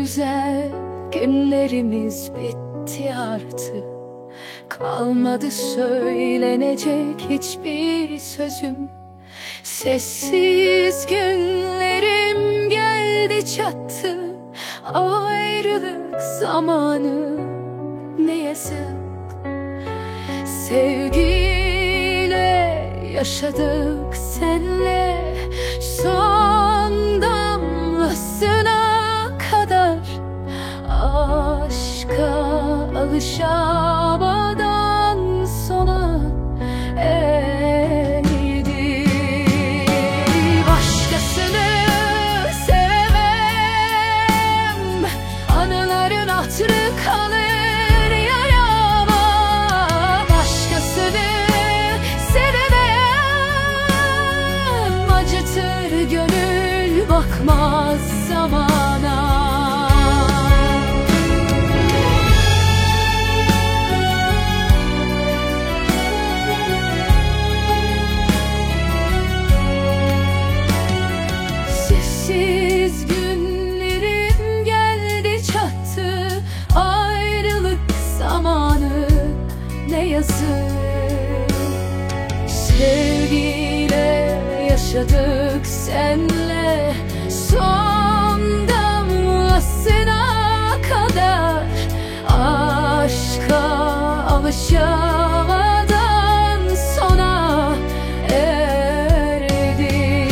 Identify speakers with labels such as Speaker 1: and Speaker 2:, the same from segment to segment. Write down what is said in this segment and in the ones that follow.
Speaker 1: güzel günlerimiz bitti artık. Kalmadı söylenecek hiçbir sözüm. Sessiz günlerim geldi çattı. Ayrılık zamanı ne yazık. Sevgiyle yaşadık senle, son damlasına kadar. Aşka alışamadan sona erdi. Başkasını sevemem, anıların hatırı kalır yarama. Başkasını sevemem, acıtır gönül bakmaz zamana. Sessiz günlerim geldi çattı. Ayrılık zamanı ne yazık. Sevgiyle yaşadık senle, son damlasına kadar. Aşka alışamadan sona erdi.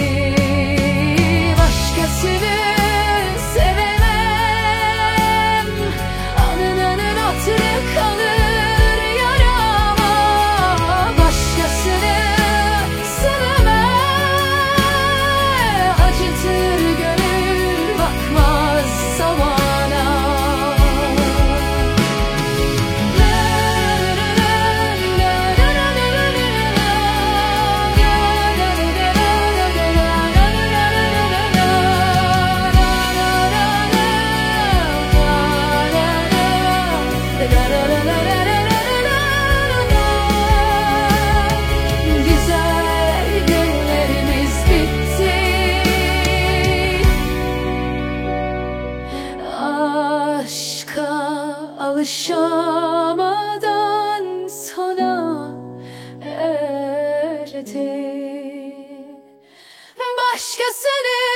Speaker 1: Başkasını sevemem, anıların hatırı kalır yarama. Başkasını sevemem, acıtır gönül bakmaz zamana. Güzel günlerimiz bitti. Aşka alışamadan sona erdi. Başkasını